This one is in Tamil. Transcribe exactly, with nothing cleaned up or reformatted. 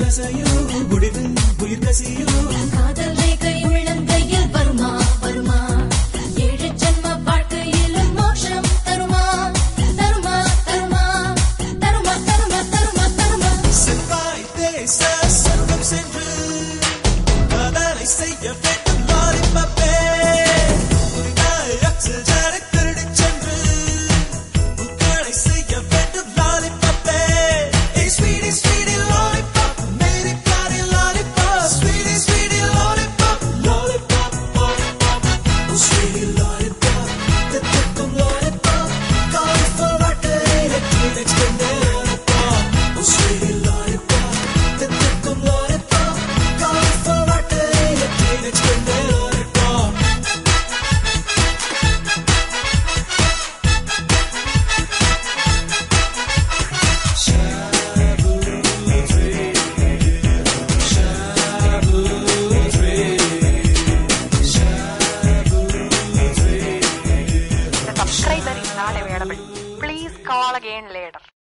காதல் ரேகை உள்ளங்கையில் வருமா வருமா ஏழு ஜென்ம வாழ்க்கையிலும் மோட்சம் தருமா தருமா தருமா தருமா தருமா தருமா தருமா செவ்வாய் தேச சொர்க்கம் சென்று காதலை செய்ய வேண்டும் லாலிபப்பே புதிதாய் ஆக்சிஜனை திருடிச் சென்று உங்களை செய்ய வேண்டும் லாலிபப்பே ஏ ஸ்வீட்டி ஸ்வீட்டி லாலிபப் மேரி பியாரி lollipop sweetie sweetie lollipop lollipop pop pop oh sweetie lollipop தித்திக்கும் லாலிபப் காலிஃபர் வாட்டரை ட்ரீட் எக்ஸ்டெண்டே லாலிபப் ஓ ஸ்வீட்டி லாலிபப் தித்திக்கும் லாலிபப் காலிஃபர் வாட்டரை ட்ரீட் எக்ஸ்டெண்டே lollipop The subscriber is not available. Please call again later.